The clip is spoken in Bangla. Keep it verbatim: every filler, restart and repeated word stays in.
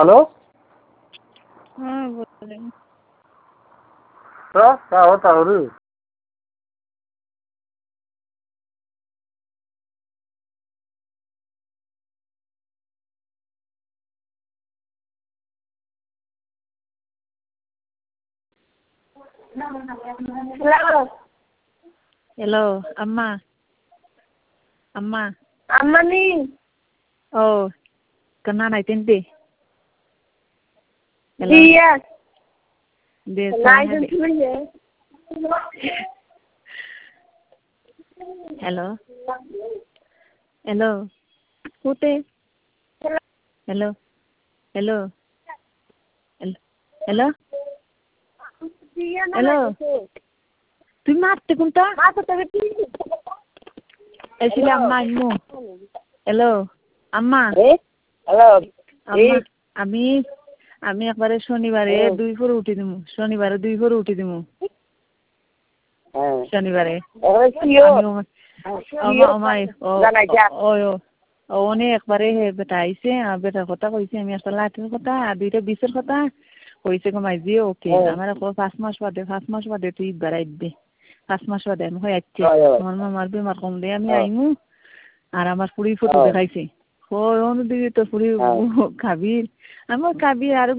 हेलो हाँ बोल रहे हैं। तो क्या होता है रे? Hello. Hello, Amma. Amma. Amma ni. Oh, kena naik tinte. Hello. Dia. Dia Naik sana. tu je. Hello. Hello. Ute. Hello. Hello. Hello. Hello. Dia na Hello. naik tu. তুই মারতে কোনটা? Masa tu tu. এসিলে আম্মা আম্মু। হ্যালো আম্মা। Eh? Hello. আম্মা আমি আমি একবারে শনিবারে দুই ফোর উঠি দিমু শনিবারে দুই ফোর উঠি দিমু শনিবারে অনে একবারে হে বেটা আইছে বেটার কথা কইছে আমি একটা লাঠের কথা আর দুইটা বিশের কথা কইছে কমাই দিয়ে ওকে আমার পাঁচ মাস বাদে পাঁচ মাস বাদে তুই বেড়াইবে পাঁচ মাস বাদে আমি হয়ে যাচ্ছে আমার মামার বেমার কম দিয়ে আমি আইমু আর আমার পুরি ফটো দেখাইছে ও অনুদিকে তো পুরি খাবি আমার খাবি আর